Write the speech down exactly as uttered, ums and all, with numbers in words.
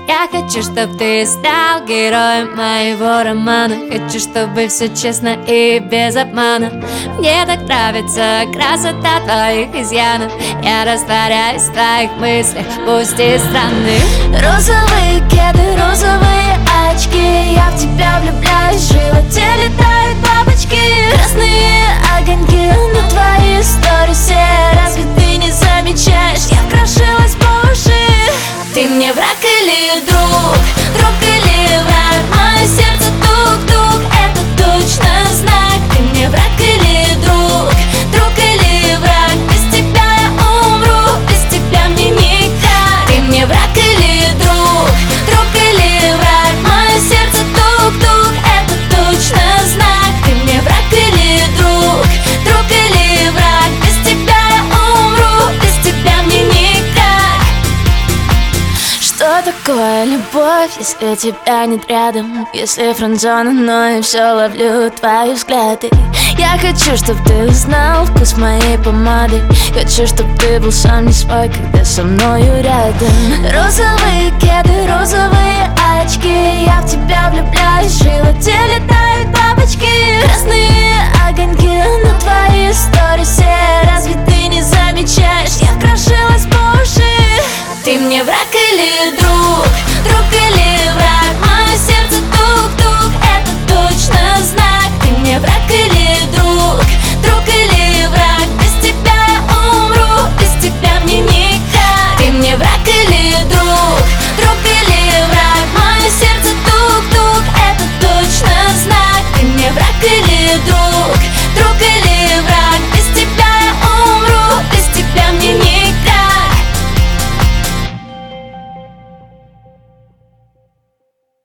Я хочу, чтоб ты стал героем моего романа. Хочу, чтобы все честно и без обмана. Мне так нравится красота твоих изъянов. Я растворяюсь в твоих мыслях, пусть и странных. Розовые кеды, розовые очки. Я в тебя влюбляюсь, в животе летают бабочки. Красные огоньки на твои сторисе. Разве ты не замечаешь? Я вкрошилась по уши. Ты мне враг или друг? Друг или враг? Мое сердце тук-тук, это точно знак. Ты мне враг или друг? Друг или враг? Без тебя я умру, без тебя мне никак. Ты мне враг или друг? Друг или враг? Мое сердце тук-тук, это точно знак. Ты мне враг или друг? Друг или враг? Без тебя я умру, без тебя мне никак. Что такое любовь, если тебя нет рядом? Если френдзона, но я все ловлю твои взгляды. Я хочу, чтоб ты узнал вкус моей помады. Хочу, чтоб ты был сам не свой, когда со мною рядом. Розовые кеды, розовые очки. Я в тебя влюбляюсь, в животе летают бабочки. Красные огоньки на твои сторисе. Разве ты не замечаешь? Я вкрошилась по уши. Ты мне враг или друг? Друг или враг? Мое сердце тук-тук, это точно знак. Ты мне враг или друг?